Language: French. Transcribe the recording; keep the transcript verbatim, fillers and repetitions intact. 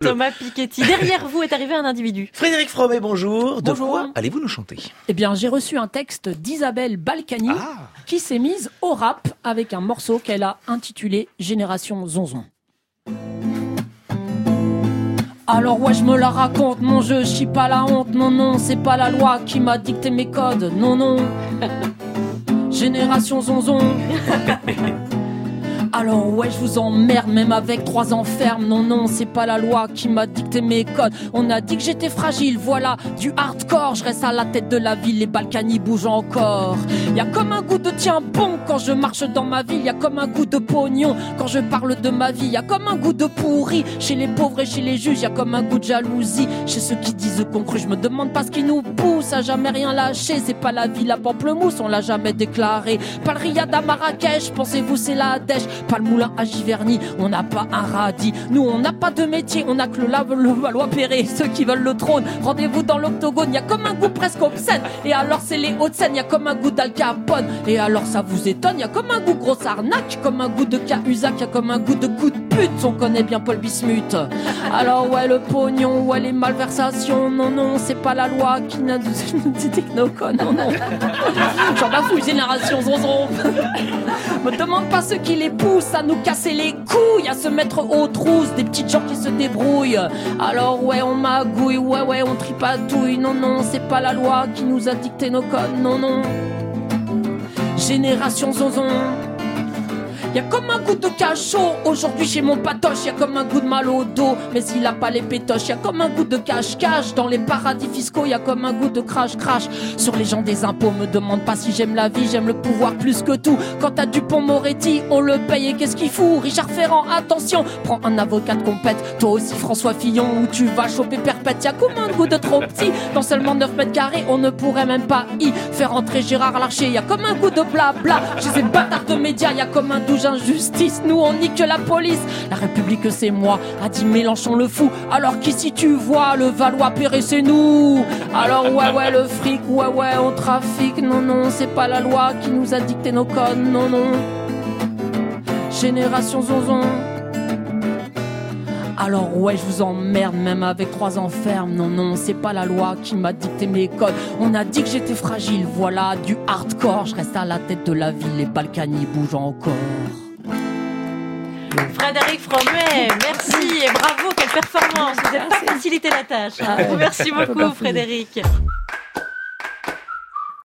Thomas Piketty. Derrière vous est arrivé un individu. Frédéric Fromet, bonjour. De Bonjour. quoi allez-vous nous chanter? Eh bien, j'ai reçu un texte d'Isabelle Balkany Ah. qui s'est mise au rap avec un morceau qu'elle a intitulé Génération Zonzon. Alors ouais, je me la raconte, mon jeu, je suis pas la honte. Non, non, c'est pas la loi qui m'a dicté mes codes. Non, non. Génération Zonzon. Alors ouais, je vous emmerde, même avec trois enfermes. Non, non, c'est pas la loi qui m'a dicté mes codes. On a dit que j'étais fragile, voilà, du hardcore. Je reste à la tête de la ville, les Balkany bougent encore. Y'a comme un goût de tiens bon quand je marche dans ma ville. Y'a comme un goût de pognon quand je parle de ma vie. Y'a comme un goût de pourri chez les pauvres et chez les juges. Y'a comme un goût de jalousie chez ceux qui disent qu'on crut. Je me demande pas ce qui nous pousse à jamais rien lâcher. C'est pas la ville à Pamplemousse, on l'a jamais déclaré. Pas le Riyad à Marrakech, pensez-vous c'est la dèche. Pas le moulin à Giverny, on n'a pas un radis. Nous on n'a pas de métier, on n'a que le lave le Valois-Perret. Ceux qui veulent le trône, rendez-vous dans l'octogone. Y'a comme un goût presque obscène. Et alors c'est les Hauts-de-Seine, y'a comme un goût d'Al Capone. Et alors ça vous étonne, y'a comme un goût grosse arnaque. Comme un goût de Cahuzac, y'a comme un goût de coup de pute. On connaît bien Paul Bismuth. Alors ouais le pognon, ouais les malversations. Non non, c'est pas la loi qui n'a dit technocon. Non non. J'en bafoue, génération zonzon. Me demande pas ce qui les pousse à nous casser les couilles, à se mettre aux trousses, des petites gens qui se débrouillent. Alors ouais on magouille, ouais ouais on tripatouille. Non non, c'est pas la loi qui nous a dicté nos codes. Non non. Génération zonzon. Y'a comme un goût de cachot aujourd'hui chez mon patoche. Y'a comme un goût de mal au dos, mais il a pas les pétoches. Y'a comme un goût de cache-cache dans les paradis fiscaux. Y'a comme un goût de crash-crash sur les gens des impôts. Me demande pas si j'aime la vie, j'aime le pouvoir plus que tout. Quand t'as Dupond-Moretti, on le paye et qu'est-ce qu'il fout? Richard Ferrand, attention, prends un avocat de compète. Toi aussi François Fillon, où tu vas choper perpète. Y'a comme un goût de trop petit, dans seulement neuf mètres carrés. On ne pourrait même pas y faire entrer Gérard Larcher. Y'a comme un goût de blabla chez ces bâtards de médias. Y'a comme un douche injustice, nous on nique la police. La République c'est moi, a dit Mélenchon le fou. Alors qu'ici tu vois, le Valois-Perret c'est nous. Alors ouais ouais le fric, ouais ouais on trafique. Non non, c'est pas la loi qui nous a dicté nos codes. Non non. Génération zonzon. Alors ouais je vous emmerde même avec trois enfermes. Non non, c'est pas la loi qui m'a dicté mes codes. On a dit que j'étais fragile, voilà du hardcore. Je reste à la tête de la ville, les Balkany bougent encore. Frédéric Fromet, merci et bravo, quelle performance. Vous n'avez pas facilité la tâche. Ah ouais. Merci beaucoup Frédéric.